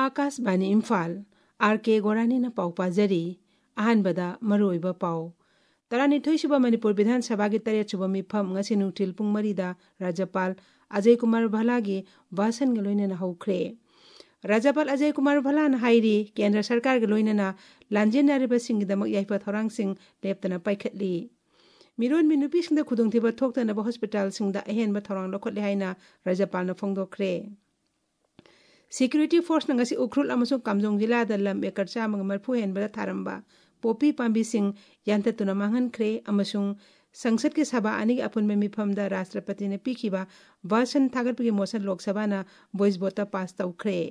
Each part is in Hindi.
आकाशवाणी इम्फाल आर.के. गोरानीना पाउ पाजरी अहानबदा मरोइबा पाउ तरानिथोइसुबा मणिपुर विधान सभा की 8 मिफम ngasi नुथिल पुंग मरीदा राज्यपाल अजय कुमार भल्लागी भाषण के लोइनना हौख्रे। राज्यपाल अजय कुमार भल्लाना हाइरी केंद्र सरकार के लोइनना लांजेनरिबसिंगदमक याइफा थौरांगसिंग लेप्तना पाइखतली। मिरोन मिनुपिसिंगदा खुदुंथिबा थोक्तनबा हॉस्पिटलसिंगदा अहेनबा थौरांग लखोतले हाइना राज्यपालना फोंदोखरे। सिक्योरिटी फोर्स नंगसी उखरुल अमसुंग कामजोंग जिलादा लम एकर 140 हेनबदा थारंबा पोपी पांबीसिंग यांततुना मांगहनख्रे अमसुंग संसद के सभा अनिग अपुनबा मिफमदा राष्ट्रपति ने पीखिबा भाषण थागतपगी मोशन लोकसभा ना वॉइस वोट पास तौख्रे।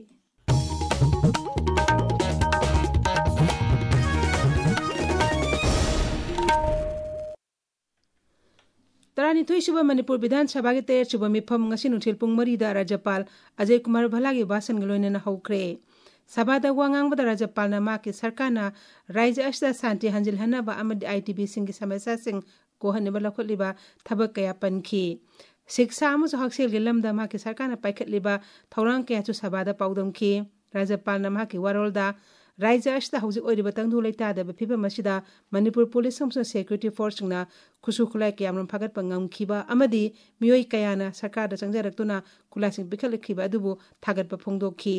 तरानिथोइसुबा मणिपुर विधान सभा की 13 मिफम ngasi नुथिल पुंग मरीदा राज्यपाल अजय कुमार भल्लागी भाषण लोइनना हौख्रे। सभादा वांगांगबदा राज्यपालना माकी सरकारना राज्य असिदा शांति हंजिलहनबा अमदि आईटीबी सिंगी समस्यासिंग कोहनबा लखोतलिबा थबक कया पनखी। शिक्षा अमसु हक्सेलगी लमदा माकी सरकारना पाइखतलिबा थौरांग कयाचु सभादा पाउदमखी। राज्यपालना माकी वारोलदा राज्य असिदा हौजिक ओइरिबा तंगधु लेतादबा फिबम असिदा मणिपुर पुलिस अमसुंग सिक्योरिटी फोर्सना खुसु खुलाई कयामरम फागतपा ngamkhiba amadi miyoi kayana sarkarda changjarakuna खुलासिंग पिखलखिबा अदुबु थागतपा फोंदोखी।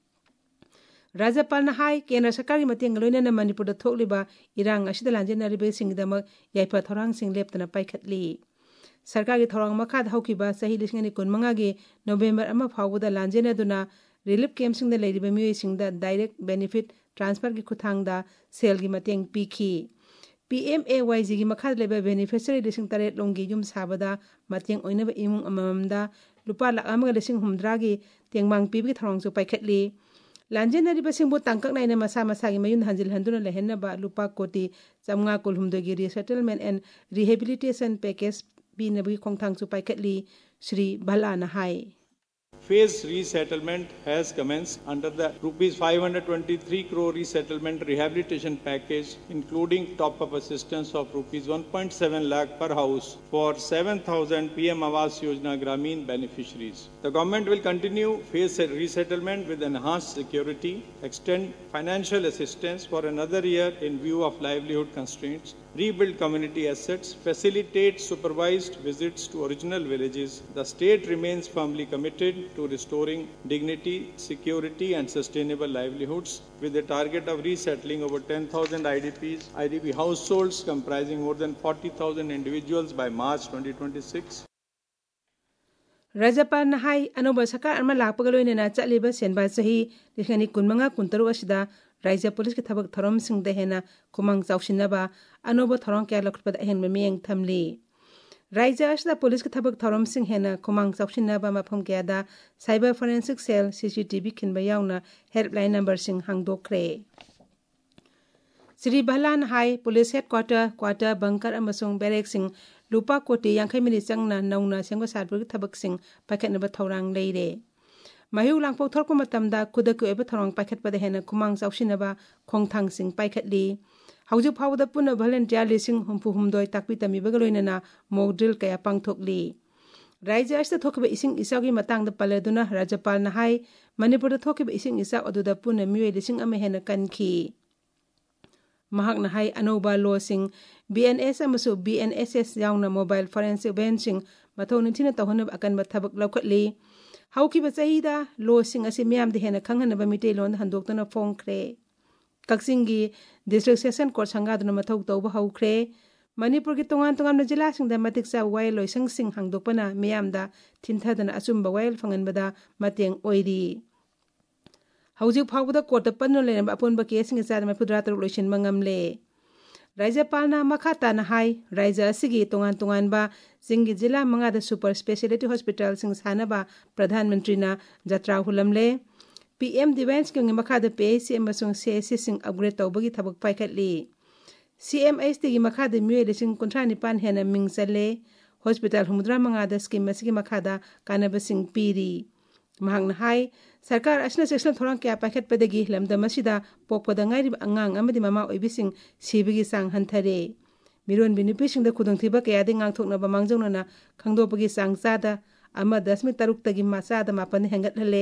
राज्यपाल हाई केंद्र सरकार की मतेंग लोइनना मणिपुरदा थोकलिबा इरांग असिदा लांजेनरिबसिंगदमक याइफा थौरांगसिंग लेप्तना पाइखतली। सरकार की थौरांग मखादा हौखिबा सही 2015 गी नवंबर अमा फाउबदा लांजेनदुना रिलीफ कैंपसिंगदा लेरिबा मियोइसिंगदा डायरेक्ट बेनिफिट ट्रांसफर की खुथांगदा सेल की मतेंग पीखी। PMAYG की मखादा लेबा बेनिफिशियरी 8,000 लोंगी युम साबदा मतेंग ओइनबा इमुंग अममदा लुपा लाख अमगा 1,000 गी तेंगमांग पीबगी थौरांगसु पाइखतली। लांजेनरिबसिंगबु तांककनाइना मसा मसागी मयुन हंजिलहंदुना लेहनबा लुपा कोटी 512 गी रिसेटलमेंट एंड रिहेबिलिटेशन पैकेज पीनबगी खोंगथांगसु पाइखतली। श्री भल्लाना हाई Phased resettlement has commenced under the rupees 523 crore resettlement rehabilitation package, including top-up assistance of rupees 1.7 lakh per house for 7,000 PM Awas Yojana Gramin beneficiaries. The government will continue phased resettlement with enhanced security, extend financial assistance for another year in view of livelihood constraints, rebuild community assets, facilitate supervised visits to original villages. The state remains firmly committed to restoring dignity, security and sustainable livelihoods with the target of resettling over 10,000 IDP households comprising more than 40,000 individuals by March 2026. राज्यपाल नहाई अनोबा सरकार अरमा लापगा लोइनना चलिबा सेनबा सही 2015-16 असिदा राज्य पुलिस के थबक थरम सिंह दहेना कुमांग चाउसिनबा अनोबा थरम क्या लखपद अहेन मेंग थमली। राज्य असिदा पुलिस के थबक थरम सिंह हेना कुमांग चाउसिनबा मफम क्यादा साइबर फोरेंसिक सेल CCTV खिनबा याउना हेल्पलाइन नंबर सिंह हांगदोखरे। श्री भल्लान हाई पुलिस हेडक्वार्टर बंकर अमसुंग बैरेक सिंह लुपा कोटी 50 मिनट चंगना नौना सेंगो सातपुर थबक सिंह पाइखतनबा थौरांग लेरे। मयु लांगपौ थोरको मतमदा खुदक ओइबा थौरांग पाइखतपदा हेना कुमांग चाउसिनबा खोंगथांग सिंह पाइखतली। हौजु फावदा पुन वॉलंटियर 1,000 ताकपि तमिबगा लोइनना मॉक ड्रिल कया पांगथोकली। राज्य असिदा थोकिबा इसिंग इसागी मतंगदा पलेदुना राज्यपाल नहाई मणिपुरदा थोकिबा इसिंग इसा अदुदा पुन मियोय 1,000 हेना कनखी। महाकना हाई अनोबा लॉसिंग BNS अमसु BNSS याउना मोबाइल फोरेंसिक वेंसिंग मथौ निथिना तौहनब अकनबा थबक लौखतली। हौकिबा चाहिदा लॉसिंग असि मियाम हेना खंगहनबा मिटेलोन हंदोक्तना फोंख्रे। कक्सिंगी डिस्ट्रिक्ट सेशन कोर्ट संगादुना मथौ तौबा हौख्रे। मणिपुर की तोंगान जिला सिंगदा मतिक चा वायल लोइसंग सिंह हांगदोकपना मियामदा थिनथदना अचुंबा वायल फंगनबदा मतेंग ओइरी। हौजिक फावदा कोर्ट पन्नो लेनबा अपुनबा केसिंग चाद 73 लोइसिनबा ngamle। राज्यपालना मखाताना हाई राज्य असिगी तोंगान सिंगी जिला मंगादा सुपर स्पेशलिटी हॉस्पिटल सिंग सानबा प्रधानमंत्रीना जत्रा हुलमले। PM डिवेंस के मखादा PHC अमसुंग CHC सिंग अपग्रेड तौबगी थबक पाइखतली। CMHT की मखादा मियोय 1,39 हेना मिंग चले। हॉस्पिटल 35 स्कीम मसिगी मखादा कानबा सिंग पीरी। महाकना हाई सरकार असना सेक्शन थोरांग क्या पाइखतपदगी लमदम असिदा पोकपदा ngairiba angang amadi mama oibising sibigi sang hanthare। मिरोन बिनुपिसिंगदा खुदंथिबा कयादि ngang मांगजौनना खंगदोपगी sang chada 1.3 तगी माचादा 9 हेंगतहले।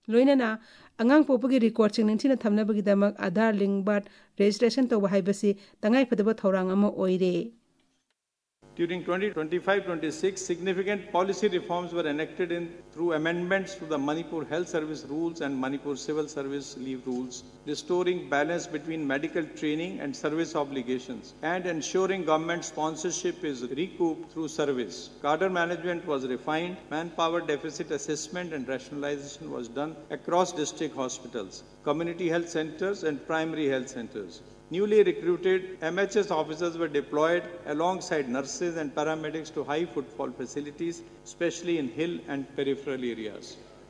लोइनना अंगांग पोपगी रिकॉर्ड सिंग निंथिना थमनबगीदमक आधार लिंक बर्थ रजिस्ट्रेशन तौबा हाइबसी तंगाई फदबा थौरांग अमा ओइरे। During 2025-26, significant policy reforms were enacted through amendments to the Manipur Health Service Rules and Manipur Civil Service Leave Rules, restoring balance between medical training and service obligations, and ensuring government sponsorship is recouped through service. Cadre management was refined, manpower deficit assessment and rationalization was done across district hospitals, community health centers and primary health centers. Newly recruited MHS officers were deployed alongside nurses and paramedics to high footfall facilities, especially in hill and peripheral areas.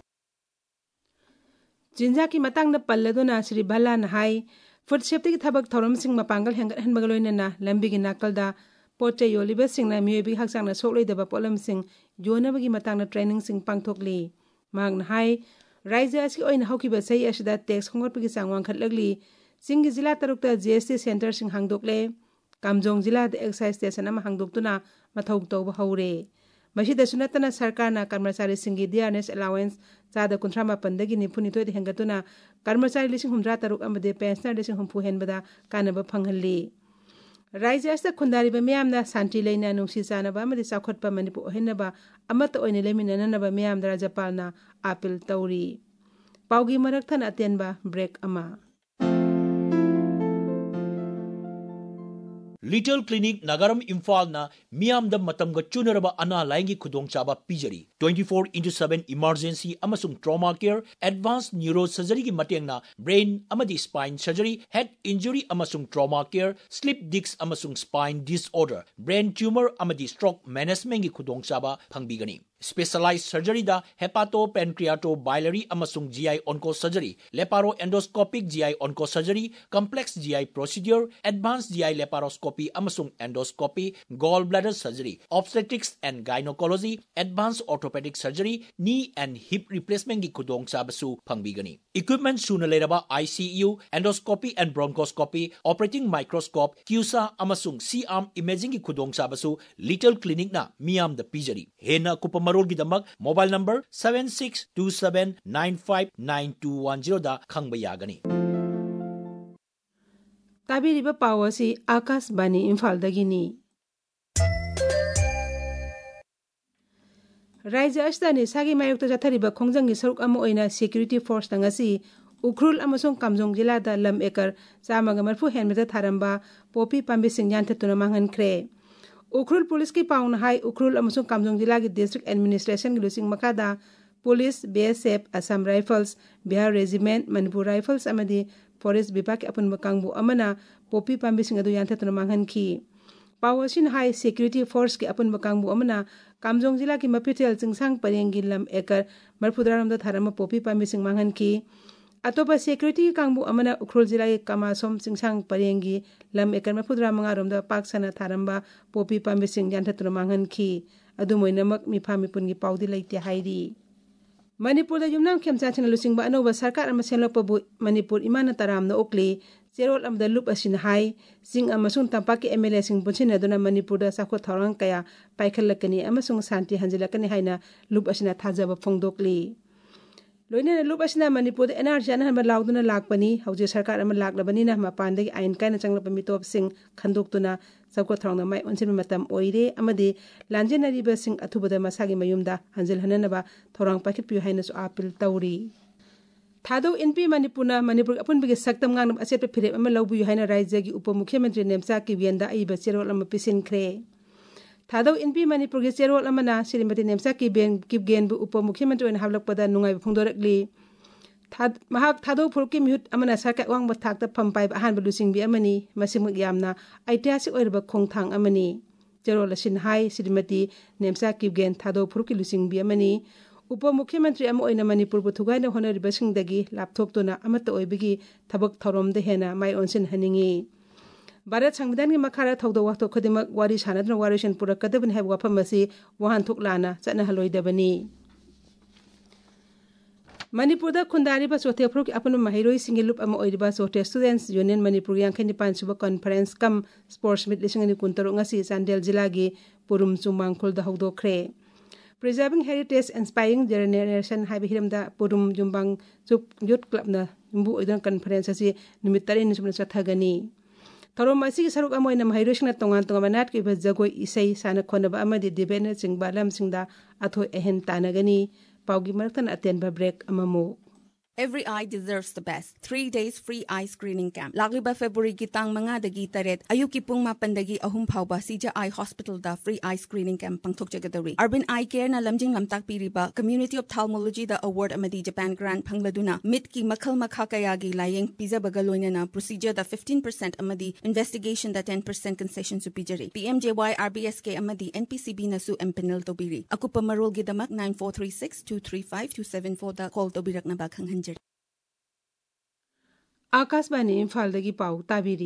जिंजा की मतंग पल्लदुना श्री भल्ला नहाई फूड सेफ्टी की थबक थौरम सिंह मपांगल हेंगहनबगलोइनना लंबी की नाकलदा पोचे योलिबा सिंहना मियोबी हक्सांगना सोकलेदबा पोलम सिंह योनबगी मतंगना ट्रेनिंग सिंह पांगथोकली मांग नहाई राज्य असकी ओइन हौकिबा सही असिदा टैक्स खंगोटपगी सांग वांखटलगली सिंह जिला तरुकता GST सेंटर सिंह हांगदोकले कामजोंग जिला एक्साइज स्टेशन अमा हांगदोकतुना मथौ तौबा हौरे मसिदसु नतना सरकारना कर्मचारी सिंगी DRNS अलाउंस चादा 38 निफुनिथोय हेंगतुना कर्मचारी 63 अमदे पेंशनर 60 हेनबदा कानबा फंगहल्ली राज्य अस्त खुंदारिबा मियामना शांति लेना नुंसी चानबा अमदे चाखोटपा मणिपुर ओहेनबा अमत ओइने लेमिनननबा मियामदा राज्यपालना अपील तौरी पाउगी मरकथन अतेनबा ब्रेक अमा। Little Clinic Nagaram Imphal na Miam da Matamga Chunaraba Ana Laingi Kudong Chaba Pijari 24/7 emergency amasung trauma care advanced neurosurgery ki mateng na brain amadi spine surgery head injury amasung trauma care slip disc amasung spine disorder brain tumor amadi stroke management ki kudong chaba phangbigani specialized surgery da hepatopancreatobiliary amasung GI onco surgery laparoendoscopic GI onco surgery complex GI procedure advanced GI laparoscopy amasung endoscopy gallbladder surgery obstetrics and gynecology advanced orthopedic surgery knee and hip replacement ki kudong chabasu phangbigani equipment suna leraba ICU endoscopy and bronchoscopy operating microscope QSA amasung C-arm imaging ki kudong chabasu Little Clinic na miam da pijari hena kupama Gidamak mobile number 7627959210 da khangba yagani ताबीरिबा पावसी आकाश बानी इम्फाल दगिनी राज्य अस्तानी सागी मायुक्त जाथरिबा खोंजंगी सरुक अमा ओइना सिक्युरिटी फोर्स तंगसी उख्रुल अमसों कामजोंग जिलादा लम एकर 140 हेनमेदा थारंबा पोपी पांबी सिंजानथतुना मांगनख्रे उख्रुल पुलिस की पाउन हाई उख्रुल अमसों कामजोंग जिला की डिस्ट्रिक्ट एडमिनिस्ट्रेशन की लुसिंग मखादा police BSF Assam rifles Bihar regiment Manipur rifles अमदी फॉरेस्ट विभाग के अपन मकांगबु अमना पोपी पांबी सिंह अदु यानथतुना मांगनखी पावसिन हाई सिक्युरिटी फोर्स के अपन मकांगबु अमना कामजोंग जिला की मपिथेल चिंगसांग परेंगी लम एकर मरफुदरामदा थारम पोपी पांबी सिंह मांगनखी अतोपा सिक्युरिटी कांगबु अमना उख्रुल जिला के कमासोम चिंगसांग परेंगी लम एकर मरफुदरा मंगारोमदा पाकसना थारंबा पोपी पांबी सिंह यानथतुना मांगनखी अदु मोइनमक मिफा मिपुनगी पाउदी लैते हाइरी मणिपुर युमनाम खेमचाचिन लुसिंगबा अनोबा सरकार अमा सेनलोकपबु मणिपुर इमाना तरामना ओकली चेरोल अमदा लुप असिन हाई सिंग अमसुंग तंपा के MLA सिंग पुछिनदुना मणिपुर साखो थौरंग कया पाइखलकनी अमसुंग शांति हंजिलकनी हाइना लुप असिना थाजबा फोंदोकली लोइना लुप असिना मणिपुर NRC अनहनबा लाउदुना लाकपनी हौजे सरकार अमा लाकलबनीना मपानदगी आइन कायना चंगलप मितोप सिंग खंदोक्तुना सबको थौरंग माइ ओनसिन मतम ओइरे अमदि लांजेनरिबा सिंग अथुबदा मसागी मयुमदा हंजिल हननबा थौरंग पाखितपियु हाइनसु अपील तौरी थादो NP मणिपुरना मणिपुर अपुनबगे सक्तम गांगनब असेप फिरेप अमा लौबुयु हाइना राज्यगी उपमुख्यमंत्री नेमचा किबियनदा अइबा चेरोल अमा पिसिनख्रे थादो NP मणिपुर के चेरोल अमना श्रीमती नेमचा किबगेनबु उपमुख्यमंत्री ओइन हावलकपदा नुंगाइ फोंदोरकली महाक थादो फुरुकी मिहुत अमना सरकार वांगबा थाकता फमपाइ अहानबा लुसिंगबी अमनी मसिमुक यामना ऐतिहासिक ओइरबा खोंथांग अमनी चेरोल असिन हाई श्रीमती नेमचा किबगेन थादो फुरुकी लुसिंगबी अमनी उपमुख्यमंत्री अमा ओइना मणिपुर बुथुगाइना होनरिबसिंगदगी लापथोक्तुना अमत ओइबगी थबक थौरमदे हेना माइ ओनसिन हनिंगी भारत संविधान की मखारा थौदो वाथो खुदिमक वारी सानदना वारिसन पुरकदबनि हाइब वाफम असी वहान थोकलाना चनहलोइदबनी मणिपुर खुंदारीबा चौथे फ्रुक अपन महिरोई सिंगिलुप अमा ओइरिबा चौथे स्टूडेंट्स यूनियन मणिपुर 95 सुबा conference cum sports meet 2023 ngasi Chandel जिला की पुरुम चुमांगखुल दा हौदोख्रे Preserving Heritage Inspiring Generation haiba hiramda Purum Jumbang Youth Club na imbu oidon conference asi numit 3 ni sumna chathagani Thorom asigi saruk amoina mahairosna tongan tongan manat ki jagoi isai sana khonaba amadi debate na chingba lamsingda athoi ehen tanagani paugi maraktan atenba break amamu Every eye deserves the best. 3 days free eye screening camp. Lagliba February gitang mga dagi taret. Ayuki pung mapandagi ahum pauba Sija Eye Hospital da free eye screening camp pangtok jagadari. Urban Eye Care na lamjing lamtak piriba. Community Ophthalmology da award amadi Japan Grant pangladuna. Mit ki makal makakayagi layeng pizza bagaloina na procedure da 15% amadi investigation da 10% concession supijari. PMJY RBSK amadi NPCB na su empanel tobiri. Aku pamarol gidamak 9436-235-274 da call tobirak na baghang Akashbani Imphaldagi Pau Tabiri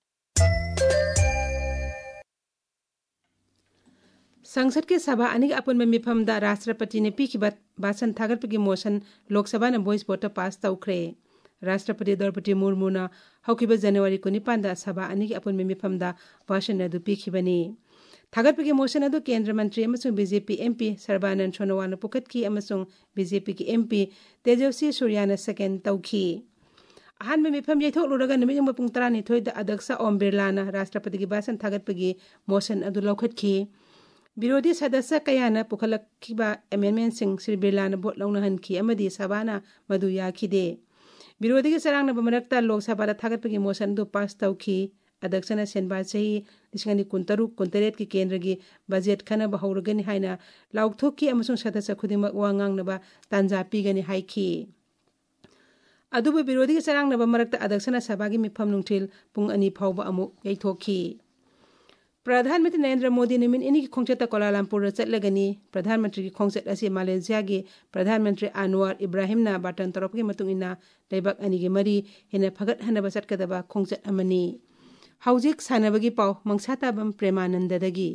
संसद के सभा अनिग अपन में मिफमदा राष्ट्रपति ने पीखिबत भाषण थागरपगी मोशन लोकसभा न वॉइस वोट पास तौखरे राष्ट्रपति द्रौपदी मुर्मू न हौकिब जनवरी को निपांदा सभा अनिग अपन में मिफमदा भाषण अदु पीखिबनी थागरपगी मोशन अदु केंद्र मंत्री अमसुंग बीजेपी एमपी सर्बानंद सोनोवाल पुकटकी अमसुंग बीजेपी की एमपी तेजस्वी सूर्या न सेकेंड तौखी अहान में मिफम यथोलुरगा नमिजंग मपुंग 12 दा अध्यक्ष ओम बिरला न राष्ट्रपति की भाषण थागरपगी मोशन अदु लौखटकी विरोधी सदस्य कयाना पुखलखिबा अमेंडमेंट सिंह श्री बिरला न वोट लौनहनखी अमदी सभाना मधु याखिदे विरोधी के सरांगना बमरकता लोकसभा थागरपगी मोशन दु पास तौखी अध्यक्षना सेनबा सही 2023 की केंद्र की बजेट खनब हौरगनी हाइना लाउथोकी अमसुंग सदस्य खुदिमक वांगांगनबा तांजा पीगनी हाइखी अदुबु विरोधी के सरांगना बमरकता अध्यक्षना सभा की मिफम नुंथिल पुंग अनि फावबा अमु यैथोखी प्रधानमंत्री नरेंद्र मोदी निमिन इनी की खोंचत कोलालमपुर चटलगनी प्रधानमंत्री की खोंचत असी मलेशिया के प्रधानमंत्री अनवर इब्राहिम ना बाटन तरफ की मतुंगिना लेबक अनि के मरी हेना फगत हनबा चटकदबा खोंचत अमनी हौजिक सानबगी पाव मंगसाताबम प्रेमानंददगी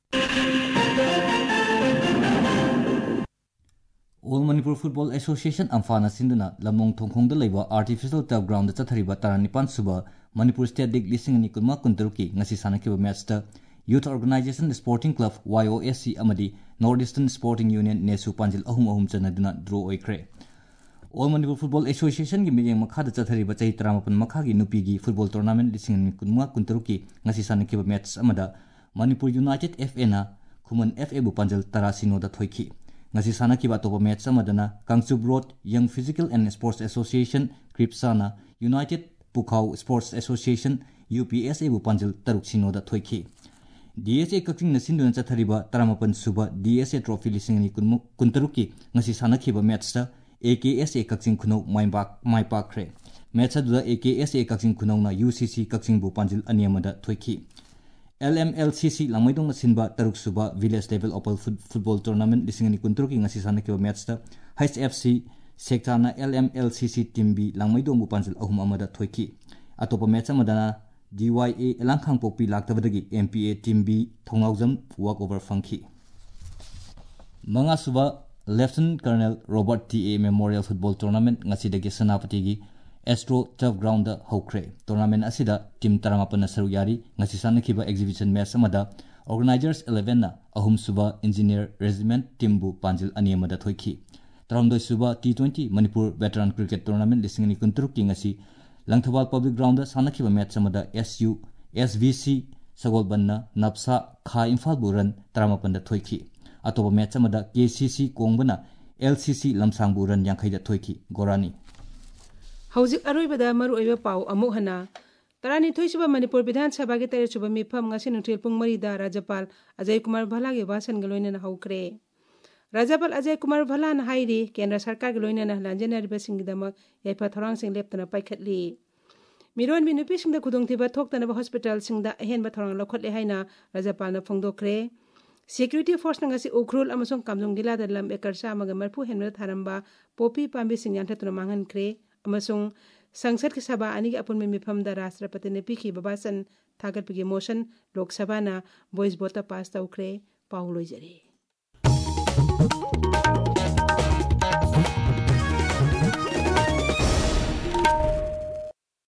All Manipur Football Association Amphana Sinduna Lamong Thongkhongda leiba artificial turf ground da chathariba taranipan suba Manipur State League lising ni kunma kuntaruki ngasi sanakiba match ta Youth Organization Sporting Club YOSC amadi Northeastern Sporting Union nesu panjil ahum chanaduna draw oikre All Manipur Football Association gi miyeng makha da chathariba chai 38 makha gi nupi gi football tournament lising ni kunma kuntaruki ngasi sanakiba match amada Manipur United FA na Khuman FA bu panjil tarasino da thoiki ngasi sanakiba topa match amadana Kangchup Road Young Physical and Sports Association Kripsana United Pukhau Sports Association UPSA bu panjil taruk sino da thoiki DSA kakting na sinduna chathariba 38 suba DSA trophy lising ni kuntaruki ngasi sanakiba match ta AKSA kakting khuno mai pakre match da AKSA kakting khuno na UCC kakting bu panjil aniamada thoiki LMLCC Lamaidong Sinba Taruk Suba Village Level Opal Football Tournament lisingani kunturuki ngasi sanakiba match ta HFC Sektana LMLCC Team B Langmaidong bu panjil ahum amada thoiki atopa match amadana DYA Elangkhang Pokpi laktabadagi MPA Team B Thongaujam walkover funky Manga Suba Lieutenant Colonel Robert T.A. Memorial Football Tournament ngasi dagi sanapati gi Astro Turf Ground da hokre tournament asida team 38 na saru yari ngasi sanakiba exhibition match amada organizers 11 na ahum suba engineer regiment team bu panjil aniama da thoiki taramdoi suba T20 Manipur Veteran Cricket Tournament lising ni kunturuki ngasi Langthawal Public Ground da sanakiba match amada SU SVC Sagolbanna Napsa Kha Imphal bu run 38 da thoiki atoba match amada KCC Kongbana LCC Lamsang bu run 50 da thoiki Gorani हौजिक अरोइबदा मरु ओइबा पाउ अमुक हना तरानी थोइसबा मणिपुर विधान सभा के 13 सुबा मिफम ngasi नुथिल पुंग मरिदा राज्यपाल अजय कुमार भल्ला के भाषण गलोइना हौक्रे राज्यपाल अजय कुमार भल्ला न हाइरी केंद्र सरकार गलोइना लांजेनारिबा सिंगदमक याइफा थोरांग सिंग लेपतना पाइखतली मिरोन बिनुपि सिंगदा खुदोंथिबा थोक्तनबा हॉस्पिटल सिंगदा अहेनबा थोरांग लखोटले हाइना राज्यपाल न फोंदोखरे Security Force ngasi ukrul amasong kamjong gila da lam ekar sa maga marpu henra tharamba popi pambi singyan thatuna mangan kre amasong संसद के सभा अनि के अपन में मिफम द राष्ट्रपति ने पीखी बबासन थागत पगी मोशन लोकसभा ना वॉइस वोट पास तौखरे पाउलोइ जरे